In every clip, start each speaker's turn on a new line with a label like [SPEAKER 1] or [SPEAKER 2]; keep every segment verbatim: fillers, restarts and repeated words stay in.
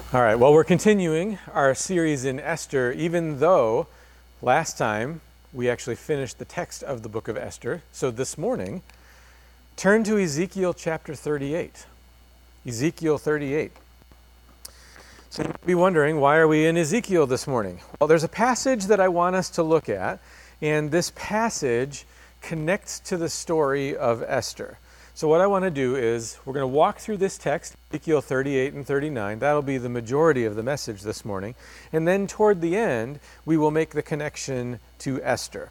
[SPEAKER 1] All right, well, we're continuing our series in Esther, even though last time we actually finished the text of the book of Esther. So this morning, turn to Ezekiel chapter thirty-eight. Ezekiel thirty-eight. So you might be wondering, why are we in Ezekiel this morning? Well, there's a passage that I want us to look at, and this passage connects to the story of Esther. So what I want to do is we're going to walk through this text, Ezekiel thirty-eight and thirty-nine. That'll be the majority of the message this morning. And then toward the end, we will make the connection to Esther.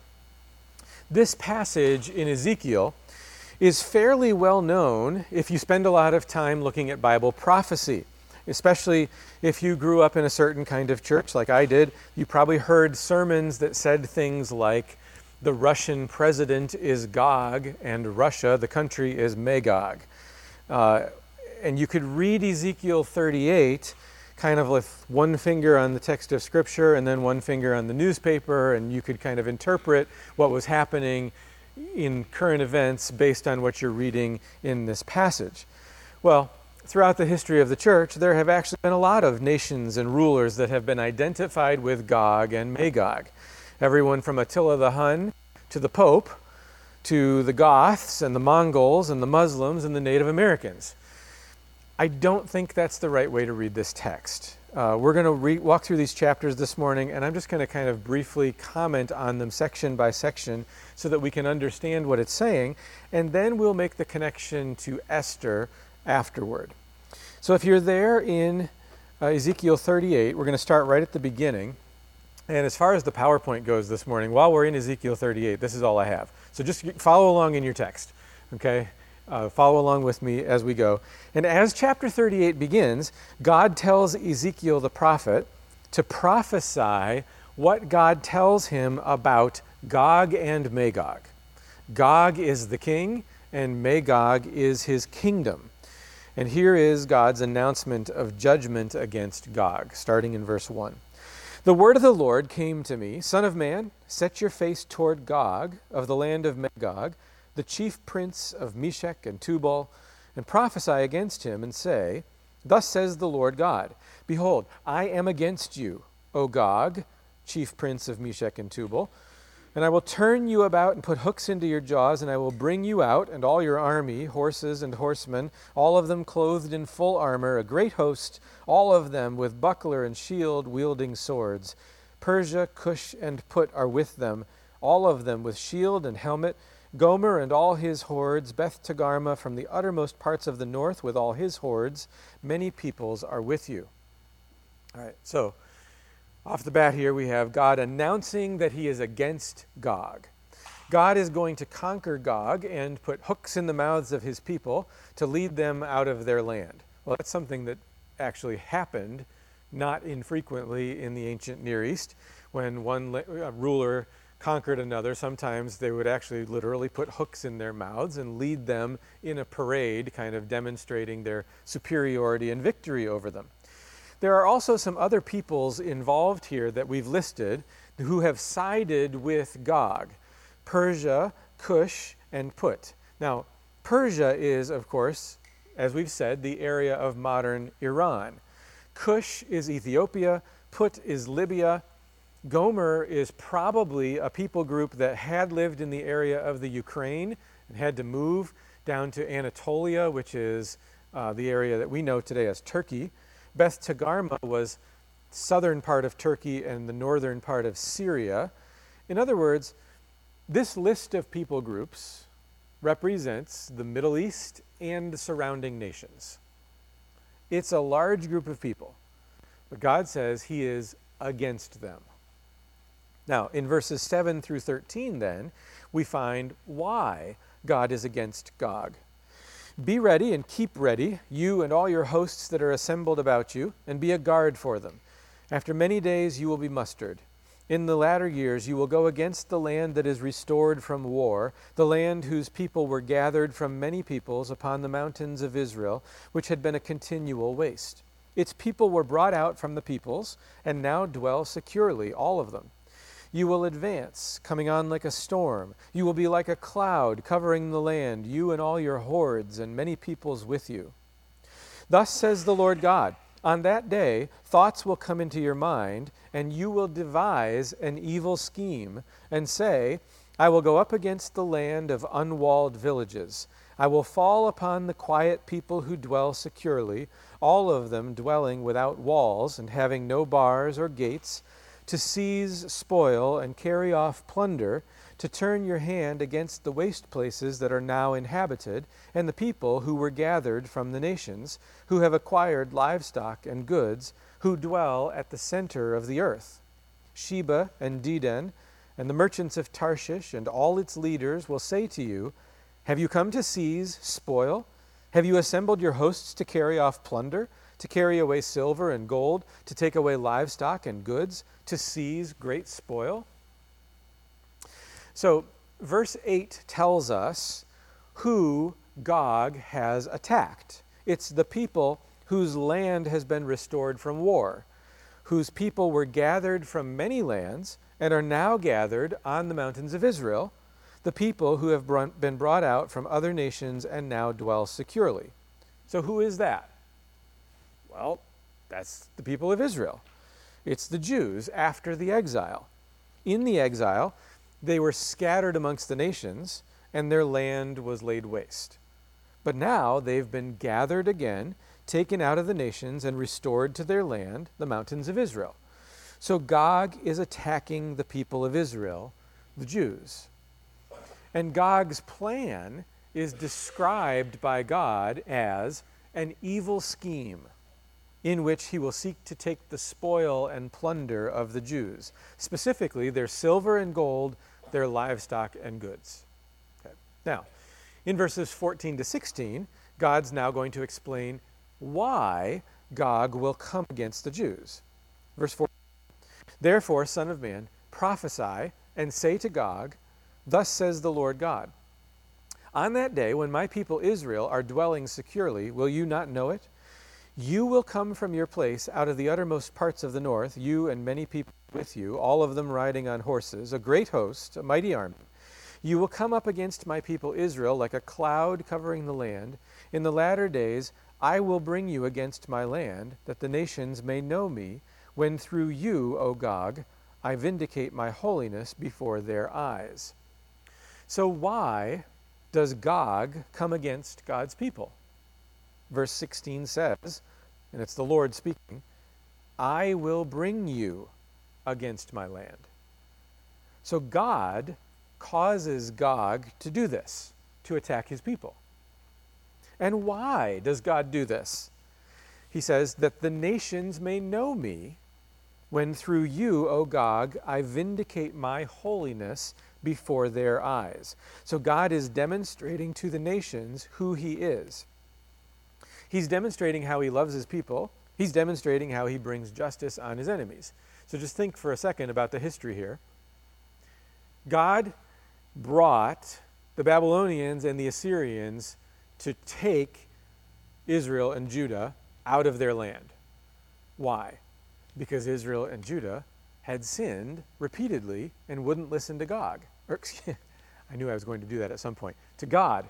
[SPEAKER 1] This passage in Ezekiel is fairly well known if you spend a lot of time looking at Bible prophecy, especially if you grew up in a certain kind of church like I did. You probably heard sermons that said things like, the Russian president is Gog, and Russia, the country, is Magog. Uh, and you could read Ezekiel thirty-eight kind of with one finger on the text of Scripture and then one finger on the newspaper, and you could kind of interpret what was happening in current events based on what you're reading in this passage. Well, throughout the history of the church, there have actually been a lot of nations and rulers that have been identified with Gog and Magog. Everyone from Attila the Hun to the Pope to the Goths and the Mongols and the Muslims and the Native Americans. I don't think that's the right way to read this text. Uh, we're going to re- walk through these chapters this morning, and I'm just going to kind of briefly comment on them section by section so that we can understand what it's saying, and then we'll make the connection to Esther afterward. So if you're there in uh, Ezekiel thirty-eight, we're going to start right at the beginning. And as far as the PowerPoint goes this morning, while we're in Ezekiel thirty-eight, this is all I have. So just follow along in your text, okay? Uh, follow along with me as we go. And as chapter thirty-eight begins, God tells Ezekiel the prophet to prophesy what God tells him about Gog and Magog. Gog is the king, and Magog is his kingdom. And here is God's announcement of judgment against Gog, starting in verse one. The word of the Lord came to me, Son of man, set your face toward Gog of the land of Magog, the chief prince of Meshech and Tubal, and prophesy against him, and say, Thus says the Lord God, Behold, I am against you, O Gog, chief prince of Meshech and Tubal, and I will turn you about and put hooks into your jaws, and I will bring you out, and all your army, horses and horsemen, all of them clothed in full armor, a great host, all of them with buckler and shield, wielding swords. Persia, Cush, and Put are with them, all of them with shield and helmet. Gomer and all his hordes, Beth Togarmah from the uttermost parts of the north with all his hordes. Many peoples are with you. All right, so off the bat here we have God announcing that he is against Gog. God is going to conquer Gog and put hooks in the mouths of his people to lead them out of their land. Well, that's something that actually happened not infrequently in the ancient Near East. When one la- ruler conquered another, sometimes they would actually literally put hooks in their mouths and lead them in a parade, kind of demonstrating their superiority and victory over them. There are also some other peoples involved here that we've listed who have sided with Gog: Persia, Cush, and Put. Now, Persia is, of course, as we've said, the area of modern Iran. Cush is Ethiopia. Put is Libya. Gomer is probably a people group that had lived in the area of the Ukraine and had to move down to Anatolia, which is uh, the area that we know today as Turkey. Beth Togarmah was southern part of Turkey and the northern part of Syria. In other words, this list of people groups represents the Middle East and the surrounding nations. It's a large group of people, but God says he is against them. Now, in verses seven through thirteen, then, we find why God is against Gog. Be ready and keep ready, you and all your hosts that are assembled about you, and be a guard for them. After many days you will be mustered. In the latter years you will go against the land that is restored from war, the land whose people were gathered from many peoples upon the mountains of Israel, which had been a continual waste. Its people were brought out from the peoples, and now dwell securely, all of them. You will advance, coming on like a storm. You will be like a cloud covering the land, you and all your hordes, and many peoples with you. Thus says the Lord God, On that day, thoughts will come into your mind, and you will devise an evil scheme, and say, I will go up against the land of unwalled villages. I will fall upon the quiet people who dwell securely, all of them dwelling without walls and having no bars or gates, to seize spoil and carry off plunder, to turn your hand against the waste places that are now inhabited, and the people who were gathered from the nations, who have acquired livestock and goods, who dwell at the center of the earth. Sheba and Dedan, and the merchants of Tarshish and all its leaders will say to you, have you come to seize spoil? Have you assembled your hosts to carry off plunder, to carry away silver and gold, to take away livestock and goods, to seize great spoil? So, verse eight tells us who Gog has attacked. It's the people whose land has been restored from war, whose people were gathered from many lands and are now gathered on the mountains of Israel, the people who have been brought out from other nations and now dwell securely. So who is that? Well, that's the people of Israel. It's the Jews after the exile. In the exile, they were scattered amongst the nations, and their land was laid waste. But now they've been gathered again, taken out of the nations, and restored to their land, the mountains of Israel. So Gog is attacking the people of Israel, the Jews. And Gog's plan is described by God as an evil scheme in which he will seek to take the spoil and plunder of the Jews, specifically their silver and gold, their livestock and goods. Okay. Now, in verses fourteen to sixteen, God's now going to explain why Gog will come against the Jews. Verse fourteen, therefore, Son of Man, prophesy and say to Gog, thus says the Lord God, on that day when my people Israel are dwelling securely, will you not know it? You will come from your place out of the uttermost parts of the north, you and many people with you, all of them riding on horses, a great host, a mighty army. You will come up against my people Israel like a cloud covering the land. In the latter days I will bring you against my land, that the nations may know me, when through you, O Gog, I vindicate my holiness before their eyes. So why does Gog come against God's people? Verse sixteen says, and it's the Lord speaking, I will bring you against my land. So God causes Gog to do this, to attack his people. And why does God do this? He says, that the nations may know me, when through you, O Gog, I vindicate my holiness before their eyes. So God is demonstrating to the nations who he is. He's demonstrating how he loves his people. He's demonstrating how he brings justice on his enemies. So just think for a second about the history here. God brought the Babylonians and the Assyrians to take Israel and Judah out of their land. Why? Because Israel and Judah had sinned repeatedly and wouldn't listen to God. Or, I knew I was going to do that at some point. To God.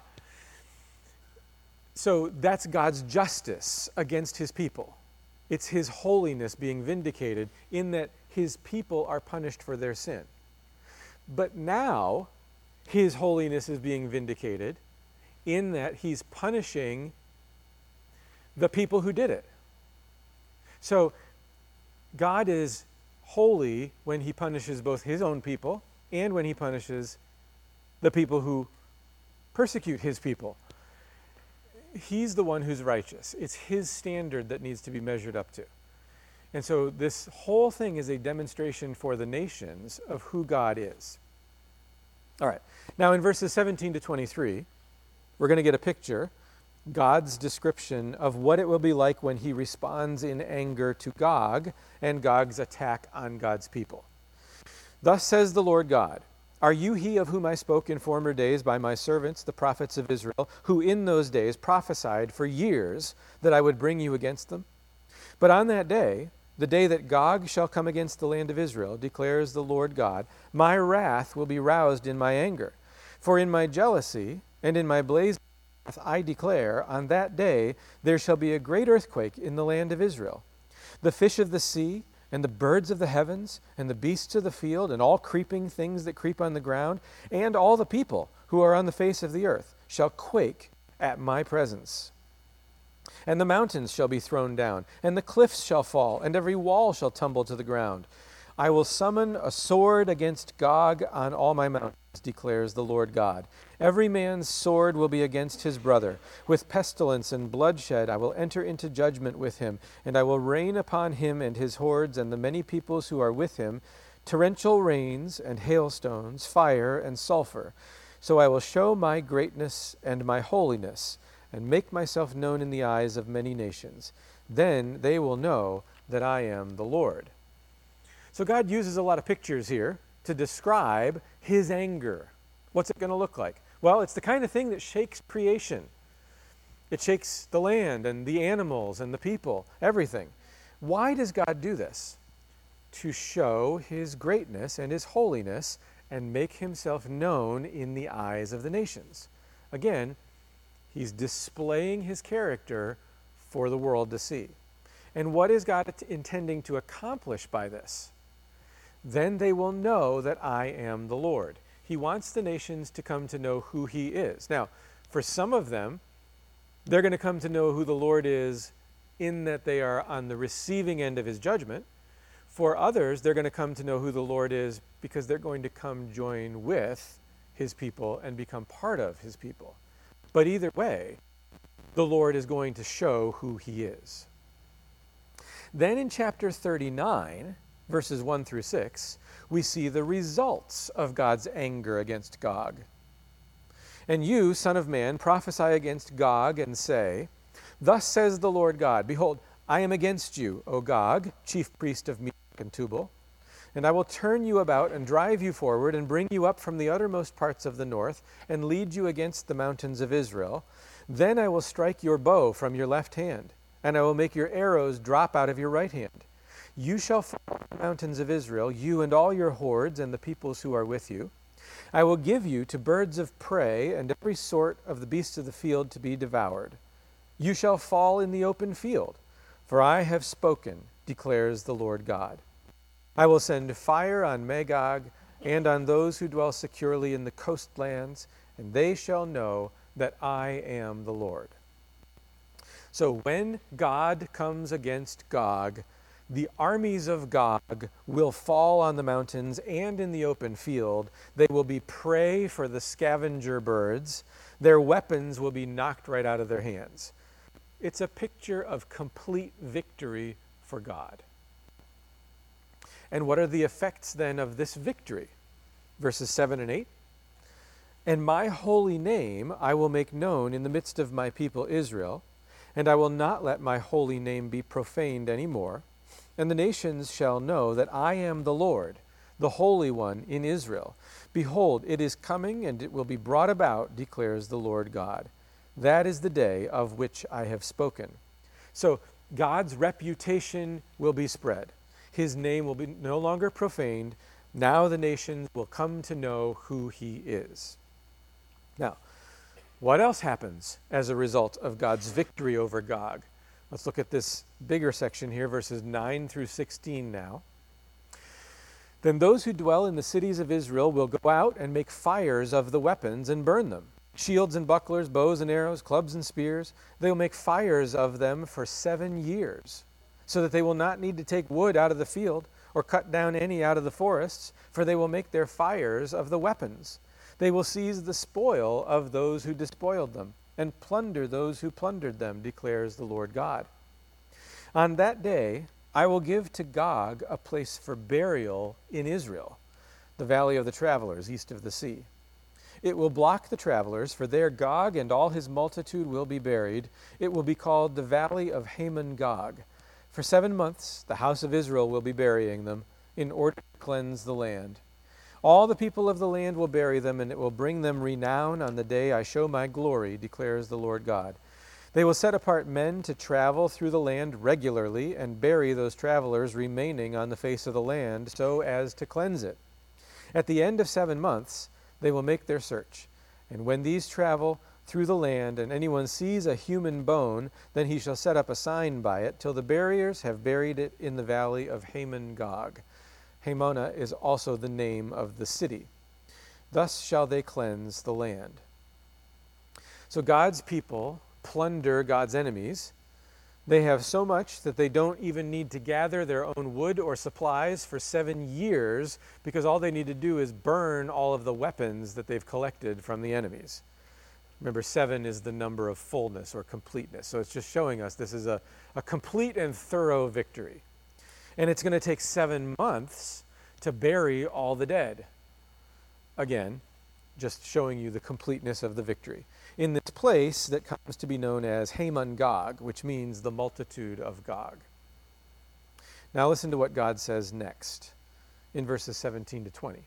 [SPEAKER 1] So that's God's justice against his people. It's his holiness being vindicated in that his people are punished for their sin. But now his holiness is being vindicated in that he's punishing the people who did it. So God is holy when he punishes both his own people and when he punishes the people who persecute his people. He's the one who's righteous. It's his standard that needs to be measured up to. And so this whole thing is a demonstration for the nations of who God is. All right. Now in verses seventeen to twenty-three, we're going to get a picture, God's description of what it will be like when he responds in anger to Gog and Gog's attack on God's people. Thus says the Lord God, are you he of whom I spoke in former days by my servants, the prophets of Israel, who in those days prophesied for years that I would bring you against them? But on that day, the day that Gog shall come against the land of Israel, declares the Lord God, my wrath will be roused in my anger. For in my jealousy and in my blazing wrath I declare, on that day there shall be a great earthquake in the land of Israel. the fish of the sea, and the birds of the heavens, and the beasts of the field, and all creeping things that creep on the ground, and all the people who are on the face of the earth shall quake at my presence. And the mountains shall be thrown down, and the cliffs shall fall, and every wall shall tumble to the ground. I will summon a sword against Gog on all my mountains, declares the Lord God. Every man's sword will be against his brother. With pestilence and bloodshed I will enter into judgment with him, and I will rain upon him and his hordes and the many peoples who are with him, torrential rains and hailstones, fire and sulfur. So I will show my greatness and my holiness, and make myself known in the eyes of many nations. Then they will know that I am the Lord. So God uses a lot of pictures here to describe his anger. What's it going to look like? Well, it's the kind of thing that shakes creation. It shakes the land and the animals and the people, everything. Why does God do this? To show his greatness and his holiness and make himself known in the eyes of the nations. Again, he's displaying his character for the world to see. And what is God intending to accomplish by this? Then they will know that I am the Lord. He wants the nations to come to know who he is. Now, for some of them, they're going to come to know who the Lord is in that they are on the receiving end of his judgment. For others, they're going to come to know who the Lord is because they're going to come join with his people and become part of his people. But either way, the Lord is going to show who he is. Then in chapter thirty-nine, verses one through six, we see the results of God's anger against Gog. And you, son of man, prophesy against Gog and say, Thus says the Lord God, Behold, I am against you, O Gog, chief priest of Meshech and Tubal, and I will turn you about and drive you forward and bring you up from the uttermost parts of the north and lead you against the mountains of Israel. Then I will strike your bow from your left hand, and I will make your arrows drop out of your right hand. You shall fall on the mountains of Israel, you and all your hordes and the peoples who are with you. I will give you to birds of prey and every sort of the beasts of the field to be devoured. You shall fall in the open field, for I have spoken, declares the Lord God. I will send fire on Magog and on those who dwell securely in the coastlands, and they shall know that I am the Lord. So when God comes against Gog, the armies of Gog will fall on the mountains and in the open field. They will be prey for the scavenger birds. Their weapons will be knocked right out of their hands. It's a picture of complete victory for God. And what are the effects then of this victory? Verses seven and eight. And my holy name I will make known in the midst of my people Israel, and I will not let my holy name be profaned any more. And the nations shall know that I am the Lord, the Holy One in Israel. Behold, it is coming, and it will be brought about, declares the Lord God. That is the day of which I have spoken. So God's reputation will be spread. His name will be no longer profaned. Now the nations will come to know who he is. Now, what else happens as a result of God's victory over Gog? Let's look at this bigger section here, verses nine through sixteen now. Then those who dwell in the cities of Israel will go out and make fires of the weapons and burn them. Shields and bucklers, bows and arrows, clubs and spears. They will make fires of them for seven years, so that they will not need to take wood out of the field or cut down any out of the forests, for they will make their fires of the weapons. They will seize the spoil of those who despoiled them, and plunder those who plundered them, declares the Lord God. On that day, I will give to Gog a place for burial in Israel, the valley of the travelers east of the sea. It will block the travelers, for there Gog and all his multitude will be buried. It will be called the valley of Hamon Gog. For seven months the house of Israel will be burying them, in order to cleanse the land. All the people of the land will bury them, and it will bring them renown on the day I show my glory, declares the Lord God. They will set apart men to travel through the land regularly and bury those travelers remaining on the face of the land so as to cleanse it. At the end of seven months, they will make their search. And when these travel, through the land, and anyone sees a human bone, then he shall set up a sign by it, till the buriers have buried it in the valley of Haman Gog. Hamona is also the name of the city. Thus shall they cleanse the land. So God's people plunder God's enemies. They have so much that they don't even need to gather their own wood or supplies for seven years because all they need to do is burn all of the weapons that they've collected from the enemies. Remember, seven is the number of fullness or completeness. So it's just showing us this is a, a complete and thorough victory. And it's going to take seven months to bury all the dead. Again, just showing you the completeness of the victory. In this place that comes to be known as Haman Gog, which means the multitude of Gog. Now listen to what God says next in verses seventeen to twenty.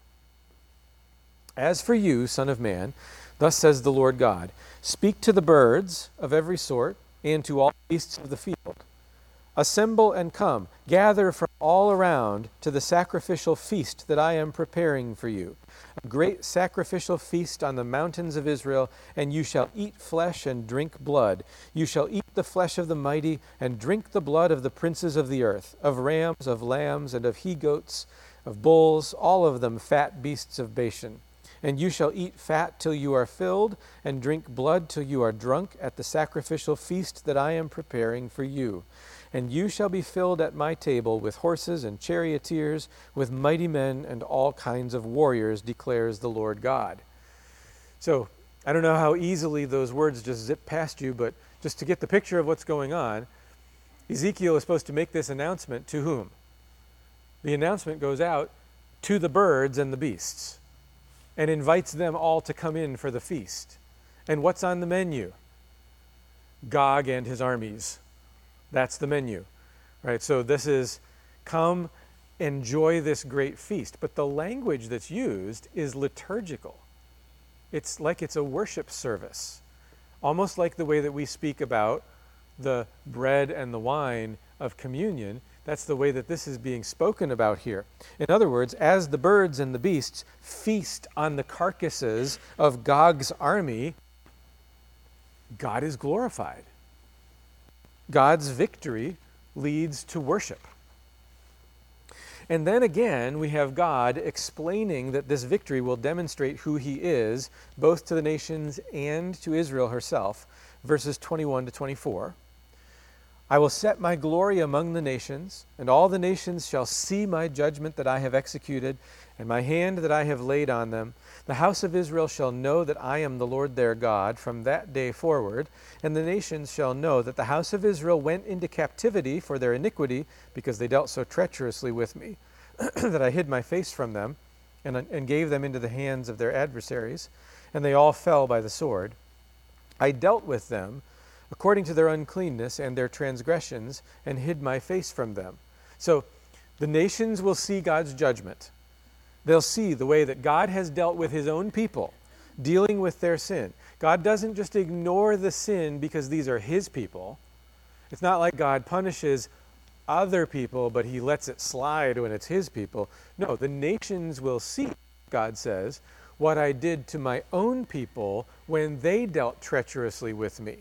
[SPEAKER 1] As for you, son of man, thus says the Lord God, speak to the birds of every sort and to all beasts of the field. Assemble and come, gather from all around to the sacrificial feast that I am preparing for you. A great sacrificial feast on the mountains of Israel, and you shall eat flesh and drink blood. You shall eat the flesh of the mighty and drink the blood of the princes of the earth, of rams, of lambs, and of he-goats, of bulls, all of them fat beasts of Bashan. And you shall eat fat till you are filled, and drink blood till you are drunk at the sacrificial feast that I am preparing for you. And you shall be filled at my table with horses and charioteers, with mighty men and all kinds of warriors, declares the Lord God. So, I don't know how easily those words just zip past you, but just to get the picture of what's going on, Ezekiel is supposed to make this announcement to whom? The announcement goes out to the birds and the beasts and invites them all to come in for the feast. And what's on the menu? Gog and his armies. That's the menu, right? So this is, come, enjoy this great feast. But the language that's used is liturgical. It's like it's a worship service, almost like the way that we speak about the bread and the wine of communion. That's the way that this is being spoken about here. In other words, as the birds and the beasts feast on the carcasses of Gog's army, God is glorified. God's victory leads to worship. And then again, we have God explaining that this victory will demonstrate who he is, both to the nations and to Israel herself. Verses twenty-one to twenty-four. I will set my glory among the nations, and all the nations shall see my judgment that I have executed, and my hand that I have laid on them. The house of Israel shall know that I am the Lord their God from that day forward, and the nations shall know that the house of Israel went into captivity for their iniquity, because they dealt so treacherously with me, that I hid my face from them, and, and gave them into the hands of their adversaries, and they all fell by the sword. I dealt with them according to their uncleanness and their transgressions, and hid my face from them. So the nations will see God's judgment. They'll see the way that God has dealt with his own people, dealing with their sin. God doesn't just ignore the sin because these are his people. It's not like God punishes other people, but he lets it slide when it's his people. No, the nations will see, God says, what I did to my own people when they dealt treacherously with me.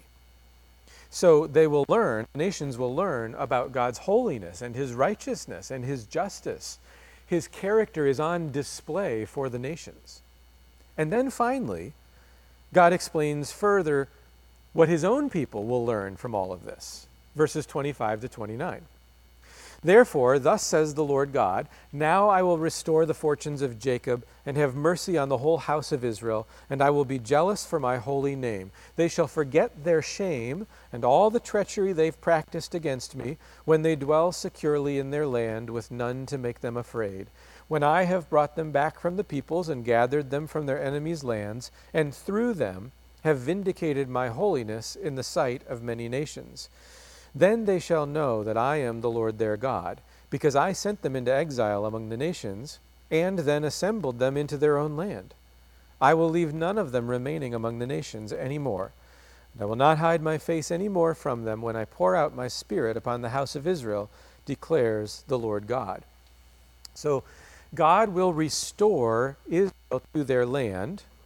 [SPEAKER 1] So they will learn, nations will learn about God's holiness and his righteousness and his justice. His character is on display for the nations. And then finally, God explains further what his own people will learn from all of this. Verses twenty-five to twenty-nine. Therefore, thus says the Lord God, now I will restore the fortunes of Jacob and have mercy on the whole house of Israel, and I will be jealous for my holy name. They shall forget their shame and all the treachery they've practiced against me when they dwell securely in their land with none to make them afraid. When I have brought them back from the peoples and gathered them from their enemies' lands, and through them have vindicated my holiness in the sight of many nations. Then they shall know that I am the Lord their God, because I sent them into exile among the nations, and then assembled them into their own land. I will leave none of them remaining among the nations any more, and I will not hide my face any more from them when I pour out my spirit upon the house of Israel, declares the Lord God. So God will restore Israel to their land,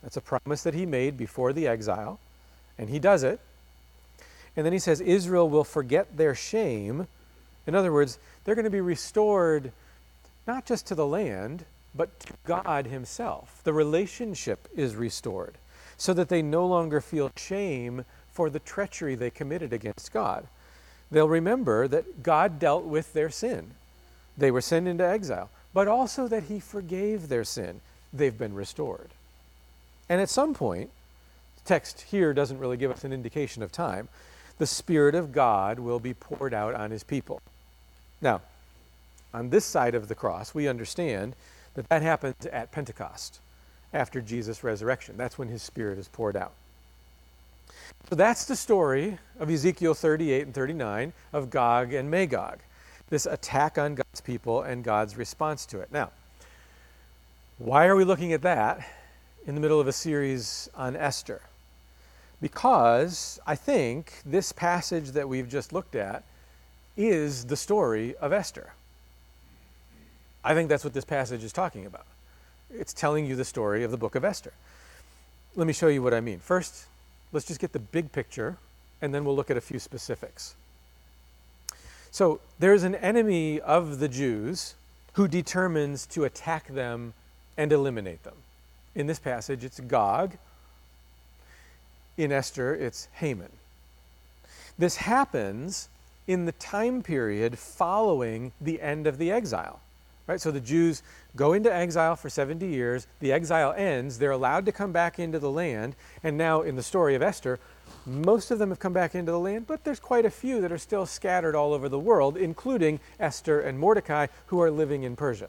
[SPEAKER 1] That's a promise that he made before the exile, and he does it. And then he says Israel will forget their shame. In other words, they're going to be restored not just to the land, but to God himself. The relationship is restored so that they no longer feel shame for the treachery they committed against God. They'll remember that God dealt with their sin. They were sent into exile, but also that he forgave their sin. They've been restored. And at some point, the text here doesn't really give us an indication of time, the Spirit of God will be poured out on his people. Now, on this side of the cross, we understand that that happens at Pentecost, after Jesus' resurrection. That's when his Spirit is poured out. So that's the story of Ezekiel thirty-eight and thirty-nine of Gog and Magog, this attack on God's people and God's response to it. Now, why are we looking at that in the middle of a series on Esther? Because I think this passage that we've just looked at is the story of Esther. I think that's what this passage is talking about. It's telling you the story of the book of Esther. Let me show you what I mean. First, let's just get the big picture, and then we'll look at a few specifics. So there's an enemy of the Jews who determines to attack them and eliminate them. In this passage, it's Gog. In Esther, it's Haman. This happens in the time period following the end of the exile. Right? So the Jews go into exile for seventy years. The exile ends. They're allowed to come back into the land. And now in the story of Esther, most of them have come back into the land, but there's quite a few that are still scattered all over the world, including Esther and Mordecai, who are living in Persia.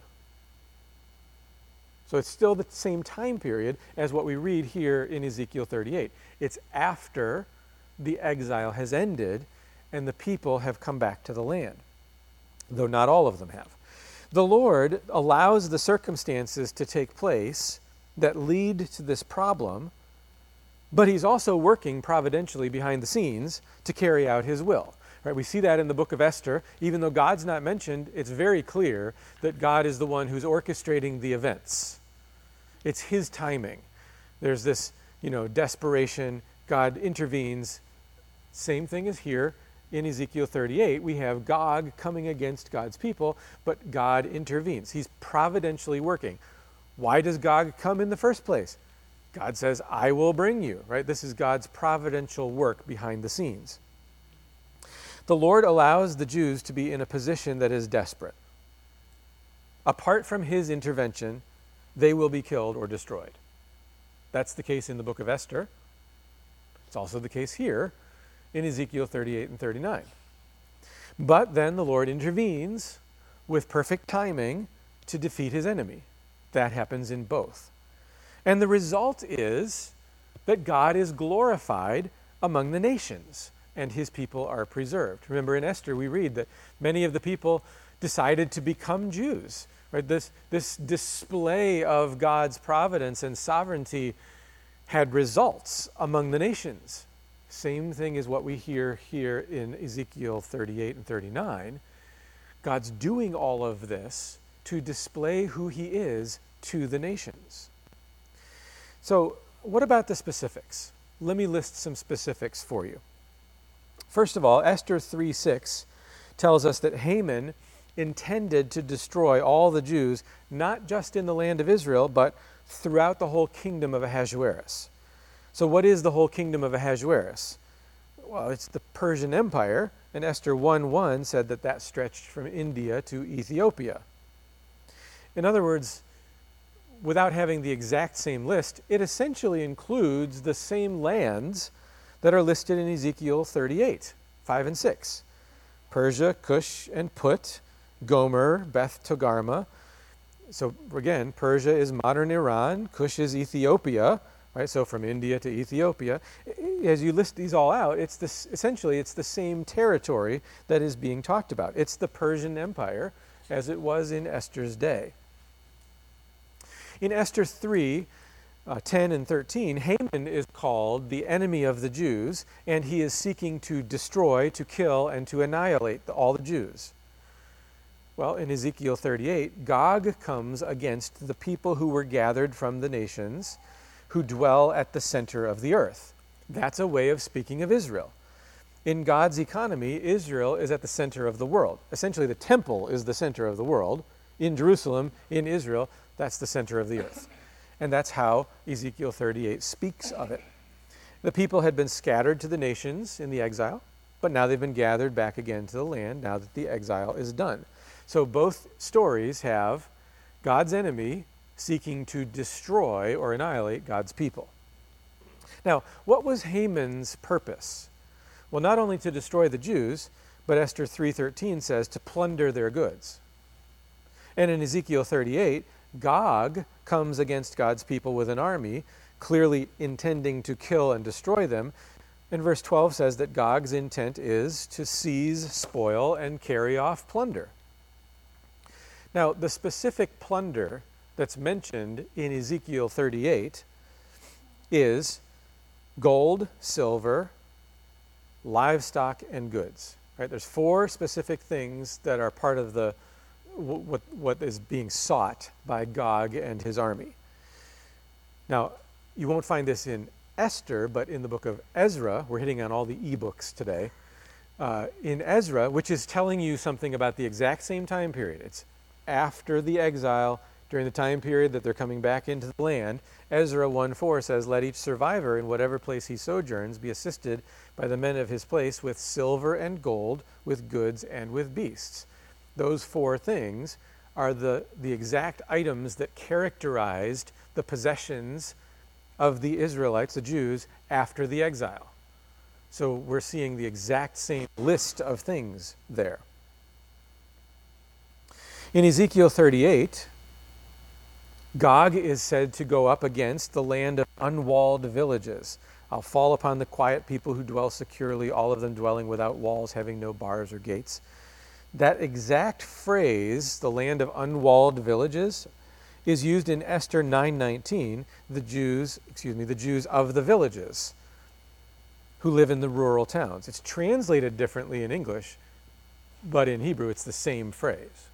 [SPEAKER 1] So it's still the same time period as what we read here in Ezekiel thirty-eight. It's after the exile has ended and the people have come back to the land, though not all of them have. The Lord allows the circumstances to take place that lead to this problem, but he's also working providentially behind the scenes to carry out his will. Right? We see that in the book of Esther. Even though God's not mentioned, it's very clear that God is the one who's orchestrating the events. It's his timing. There's this, you know, desperation. God intervenes. Same thing as here. In Ezekiel thirty-eight, we have Gog coming against God's people, but God intervenes. He's providentially working. Why does Gog come in the first place? God says, I will bring you, right? This is God's providential work behind the scenes. The Lord allows the Jews to be in a position that is desperate. Apart from his intervention, they will be killed or destroyed. That's the case in the book of Esther. It's also the case here in Ezekiel thirty-eight and thirty-nine. But then the Lord intervenes with perfect timing to defeat his enemy. That happens in both. And the result is that God is glorified among the nations and his people are preserved. Remember in Esther we read that many of the people decided to become Jews. Right? This, this display of God's providence and sovereignty had results among the nations. Same thing as what we hear here in Ezekiel thirty-eight and thirty-nine. God's doing all of this to display who he is to the nations. So what about the specifics? Let me list some specifics for you. First of all, Esther three six tells us that Haman intended to destroy all the Jews, not just in the land of Israel, but throughout the whole kingdom of Ahasuerus. So what is the whole kingdom of Ahasuerus? Well, it's the Persian Empire, and Esther one one said that that stretched from India to Ethiopia. In other words, without having the exact same list, it essentially includes the same lands that are listed in Ezekiel thirty-eight, five and six. Persia, Cush, and Put, Gomer, Beth Togarmah. So again, Persia is modern Iran, Cush is Ethiopia, right? So from India to Ethiopia. As you list these all out, it's this, essentially it's the same territory that is being talked about. It's the Persian Empire as it was in Esther's day. In Esther three, uh, ten and thirteen, Haman is called the enemy of the Jews, and he is seeking to destroy, to kill, and to annihilate the, all the Jews. Well, in Ezekiel thirty-eight, Gog comes against the people who were gathered from the nations, who dwell at the center of the earth. That's a way of speaking of Israel. In God's economy, Israel is at the center of the world. Essentially, the temple is the center of the world. In Jerusalem, in Israel, that's the center of the earth. And that's how Ezekiel thirty-eight speaks of it. The people had been scattered to the nations in the exile, but now they've been gathered back again to the land now that the exile is done. So both stories have God's enemy seeking to destroy or annihilate God's people. Now, what was Haman's purpose? Well, not only to destroy the Jews, but Esther three thirteen says to plunder their goods. And in Ezekiel thirty-eight, Gog comes against God's people with an army, clearly intending to kill and destroy them. And verse twelve says that Gog's intent is to seize, spoil, and carry off plunder. Now, the specific plunder that's mentioned in Ezekiel thirty-eight is gold, silver, livestock, and goods. Right? There's four specific things that are part of the what, what is being sought by Gog and his army. Now, you won't find this in Esther, but in the book of Ezra, we're hitting on all the ebooks today. Uh, in Ezra, which is telling you something about the exact same time period. It's after the exile, during the time period that they're coming back into the land. Ezra one four says, "Let each survivor in whatever place he sojourns be assisted by the men of his place with silver and gold, with goods and with beasts." Those four things are the, the exact items that characterized the possessions of the Israelites, the Jews, after the exile. So we're seeing the exact same list of things there. In Ezekiel thirty-eight, Gog is said to go up against the land of unwalled villages. "I'll fall upon the quiet people who dwell securely, all of them dwelling without walls, having no bars or gates." That exact phrase, the land of unwalled villages, is used in Esther nine nineteen, the Jews, excuse me, the Jews of the villages who live in the rural towns. It's translated differently in English, but in Hebrew it's the same phrase.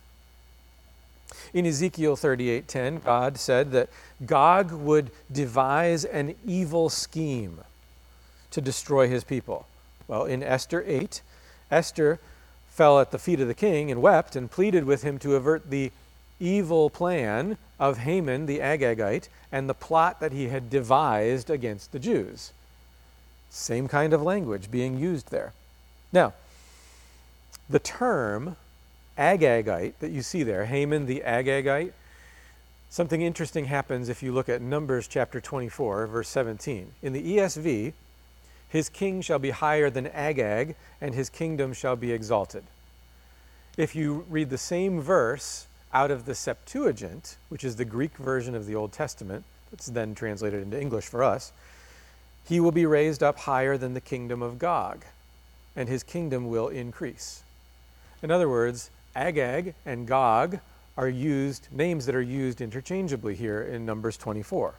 [SPEAKER 1] In Ezekiel thirty-eight ten, God said that Gog would devise an evil scheme to destroy his people. Well, in Esther eight, Esther fell at the feet of the king and wept and pleaded with him to avert the evil plan of Haman the Agagite and the plot that he had devised against the Jews. Same kind of language being used there. Now, the term Agagite that you see there, Haman the Agagite, something interesting happens if you look at Numbers chapter twenty-four, verse seventeen. In the E S V, "His king shall be higher than Agag, and his kingdom shall be exalted." If you read the same verse out of the Septuagint, which is the Greek version of the Old Testament, that's then translated into English for us, "He will be raised up higher than the kingdom of Gog, and his kingdom will increase." In other words, Agag and Gog are used, names that are used interchangeably here in Numbers twenty-four.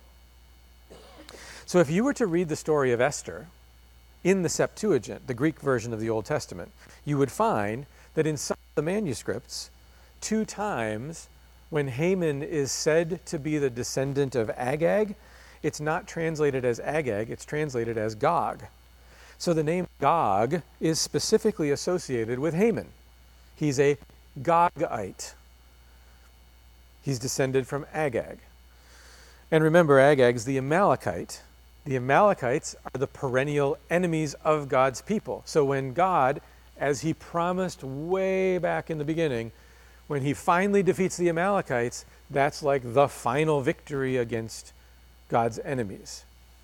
[SPEAKER 1] So if you were to read the story of Esther in the Septuagint, the Greek version of the Old Testament, you would find that in some of the manuscripts, two times when Haman is said to be the descendant of Agag, it's not translated as Agag, it's translated as Gog. So the name Gog is specifically associated with Haman. He's a Gogite. He's descended from Agag. And remember, Agag's the Amalekite. The Amalekites are the perennial enemies of God's people. So when God, as he promised way back in the beginning, when he finally defeats the Amalekites, that's like the final victory against God's enemies.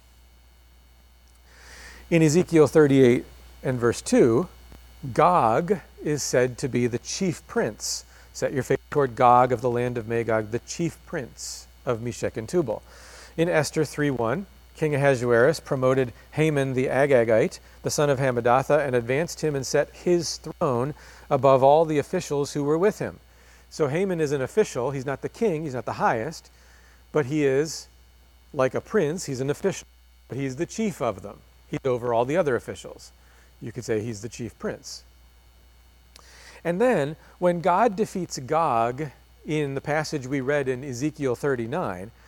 [SPEAKER 1] In Ezekiel thirty-eight and verse two, Gog is said to be the chief prince. Set your face toward Gog of the land of Magog, the chief prince of Meshech and Tubal. In Esther three one, King Ahasuerus promoted Haman the Agagite, the son of Hammedatha, and advanced him and set his throne above all the officials who were with him. So Haman is an official. He's not the king. He's not the highest. But he is like a prince. He's an official. But he's the chief of them. He's over all the other officials. You could say he's the chief prince. And then, when God defeats Gog in the passage we read in Ezekiel thirty-nine,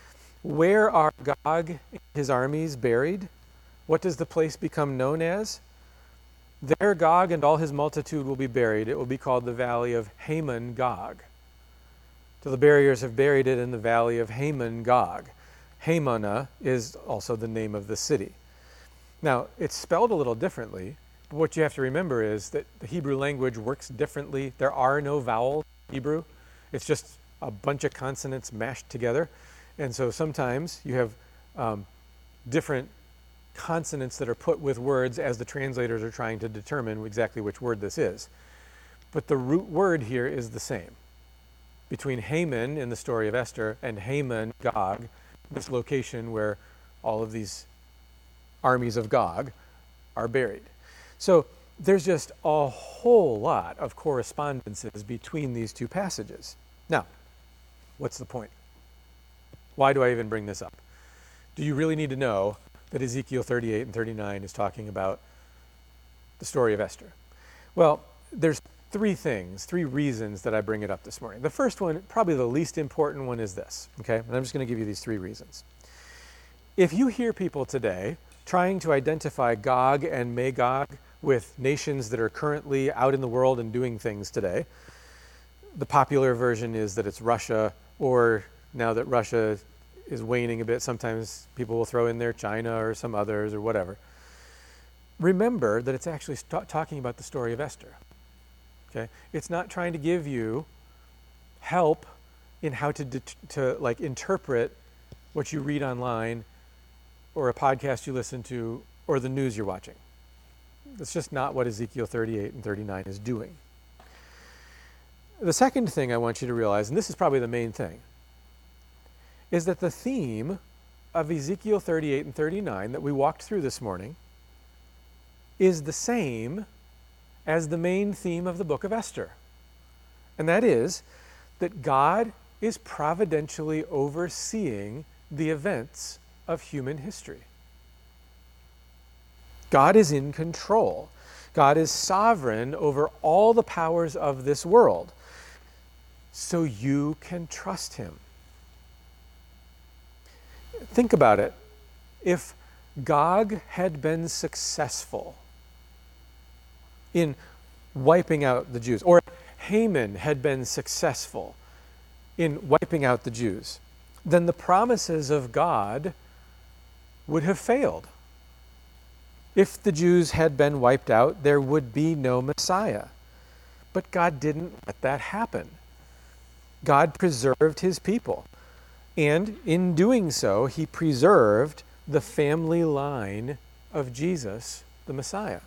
[SPEAKER 1] Where are Gog and his armies buried? What does the place become known as? There Gog and all his multitude will be buried. It will be called the Valley of Hamon Gog. So the buriers have buried it in the Valley of Hamon Gog. Hamona is also the name of the city. Now, it's spelled a little differently, but what you have to remember is that the Hebrew language works differently. There are no vowels in Hebrew. It's just a bunch of consonants mashed together. And so sometimes you have um, different consonants that are put with words as the translators are trying to determine exactly which word this is. But the root word here is the same. Between Haman in the story of Esther and Hamon Gog, this location where all of these armies of Gog are buried. So there's just a whole lot of correspondences between these two passages. Now, what's the point? Why do I even bring this up? Do you really need to know that Ezekiel thirty-eight and thirty-nine is talking about the story of Esther? Well, there's three things, three reasons that I bring it up this morning. The first one, probably the least important one, is this, okay? And I'm just going to give you these three reasons. If you hear people today trying to identify Gog and Magog with nations that are currently out in the world and doing things today, the popular version is that it's Russia, or now that Russia is waning a bit, sometimes people will throw in there China or some others or whatever. Remember that it's actually st- talking about the story of Esther. Okay? It's not trying to give you help in how to de- to like interpret what you read online or a podcast you listen to or the news you're watching. That's just not what Ezekiel thirty-eight and thirty-nine is doing. The second thing I want you to realize, and this is probably the main thing, is that the theme of Ezekiel thirty-eight and thirty-nine that we walked through this morning is the same as the main theme of the book of Esther. And that is that God is providentially overseeing the events of human history. God is in control. God is sovereign over all the powers of this world. So you can trust him. Think about it. If Gog had been successful in wiping out the Jews, or Haman had been successful in wiping out the Jews, then the promises of God would have failed. If the Jews had been wiped out, there would be no Messiah. But God didn't let that happen. God preserved his people. And in doing so, he preserved the family line of Jesus, the Messiah.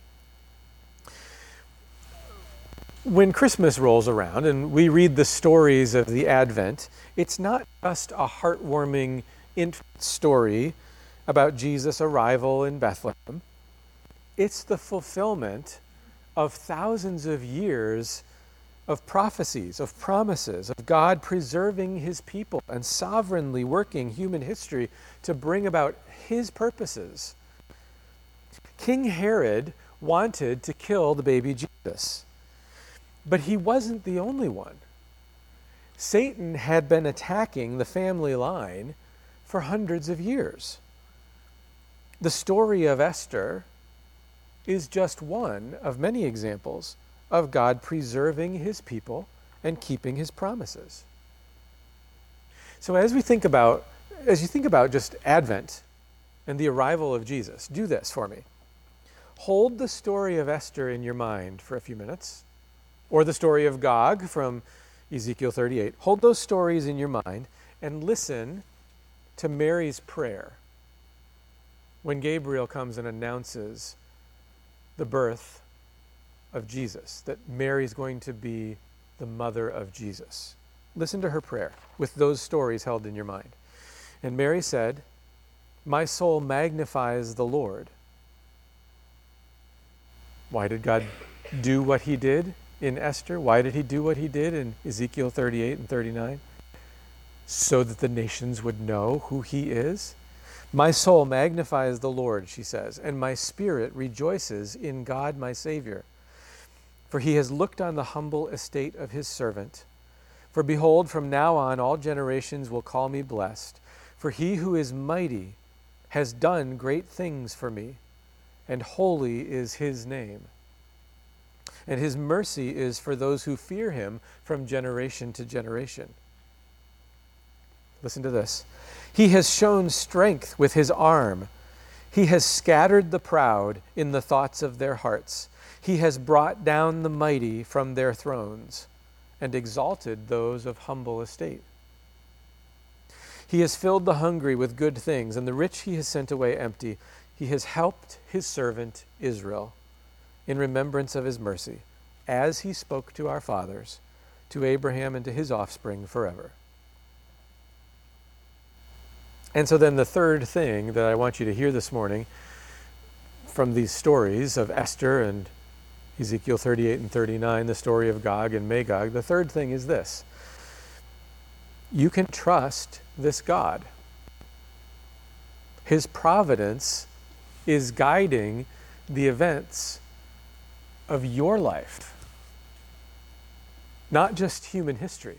[SPEAKER 1] When Christmas rolls around and we read the stories of the Advent, it's not just a heartwarming infant story about Jesus' arrival in Bethlehem. It's the fulfillment of thousands of years of prophecies, of promises, of God preserving his people and sovereignly working human history to bring about his purposes. King Herod wanted to kill the baby Jesus, but he wasn't the only one. Satan had been attacking the family line for hundreds of years. The story of Esther is just one of many examples of God preserving his people and keeping his promises. So as we think about, as you think about just Advent and the arrival of Jesus, do this for me. Hold the story of Esther in your mind for a few minutes, or the story of Gog from Ezekiel thirty-eight. Hold those stories in your mind and listen to Mary's prayer when Gabriel comes and announces the birth of Jesus, that Mary's going to be the mother of Jesus. Listen to her prayer with those stories held in your mind. And Mary said, "My soul magnifies the Lord." Why did God do what he did in Esther? Why did he do what he did in Ezekiel thirty-eight and thirty-nine? So that the nations would know who he is. My soul magnifies the Lord, she says, and my spirit rejoices in God my Savior. For he has looked on the humble estate of his servant. For behold, from now on all generations will call me blessed. For he who is mighty has done great things for me, and holy is his name. And his mercy is for those who fear him from generation to generation. Listen to this. He has shown strength with his arm. He has scattered the proud in the thoughts of their hearts. He has brought down the mighty from their thrones and exalted those of humble estate. He has filled the hungry with good things, and the rich he has sent away empty. He has helped his servant Israel in remembrance of his mercy, as he spoke to our fathers, to Abraham and to his offspring forever. And so then the third thing that I want you to hear this morning from these stories of Esther and Ezekiel thirty-eight and thirty-nine, the story of Gog and Magog, the third thing is this. You can trust this God. His providence is guiding the events of your life, not just human history.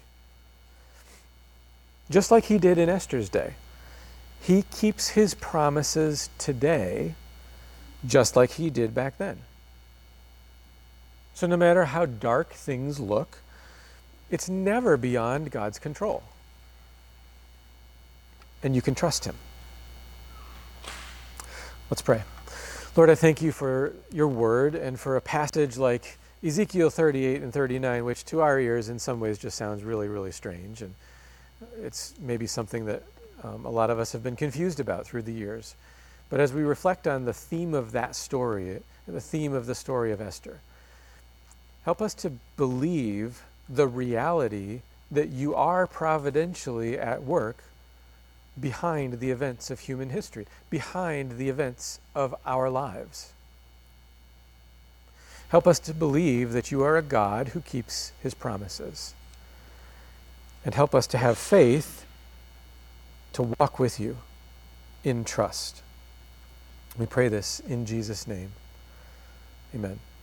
[SPEAKER 1] Just like he did in Esther's day, he keeps his promises today just like he did back then. So no matter how dark things look, it's never beyond God's control. And you can trust him. Let's pray. Lord, I thank you for your word and for a passage like Ezekiel thirty-eight and thirty-nine, which to our ears in some ways just sounds really, really strange. And it's maybe something that um, a lot of us have been confused about through the years. But as we reflect on the theme of that story, the theme of the story of Esther, help us to believe the reality that you are providentially at work behind the events of human history, behind the events of our lives. Help us to believe that you are a God who keeps his promises. And help us to have faith to walk with you in trust. We pray this in Jesus' name. Amen.